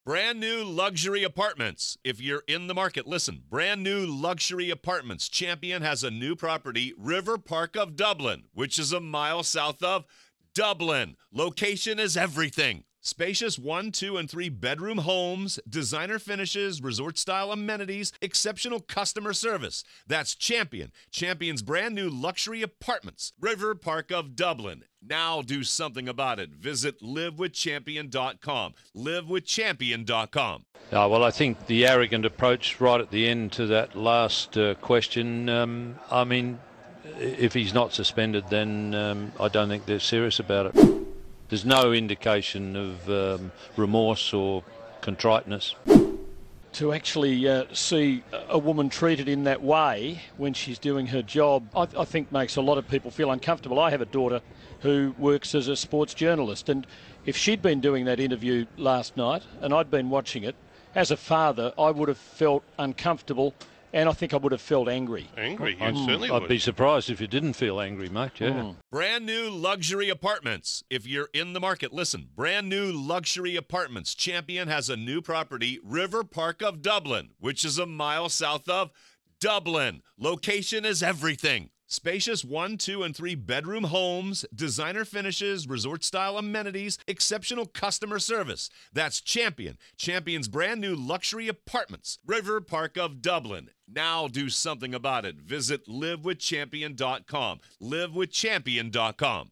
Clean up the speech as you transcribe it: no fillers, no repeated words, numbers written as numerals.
Brand new luxury apartments. If you're in the market, listen. Brand new luxury apartments. Champion has a new property, River Park of Dublin, which is a mile south of Dublin. Location is everything. Spacious 1, 2, and 3 bedroom homes, designer finishes, resort-style amenities, exceptional customer service. That's Champion. Champion's brand new luxury apartments. River Park of Dublin. Now do something about it. Visit livewithchampion.com. Livewithchampion.com. Well, I think the arrogant approach right at the end to that last question, if he's not suspended, then I don't think they're serious about it. There's no indication of remorse or contriteness. To actually see a woman treated in that way when she's doing her job, I think makes a lot of people feel uncomfortable. I have a daughter who works as a sports journalist, and if she'd been doing that interview last night and I'd been watching it, as a father, I would have felt uncomfortable, and I think I would have felt angry. Angry? You certainly would. I'd be surprised if you didn't feel angry, mate, yeah. Brand new luxury apartments. If you're in the market, listen. Brand new luxury apartments. Champion has a new property, River Park of Dublin, which is a mile south of Dublin. Location is everything. Spacious 1, 2, and 3 bedroom homes, designer finishes, resort-style amenities, exceptional customer service. That's Champion. Champion's brand new luxury apartments. River Park of Dublin. Now do something about it. Visit livewithchampion.com. Livewithchampion.com.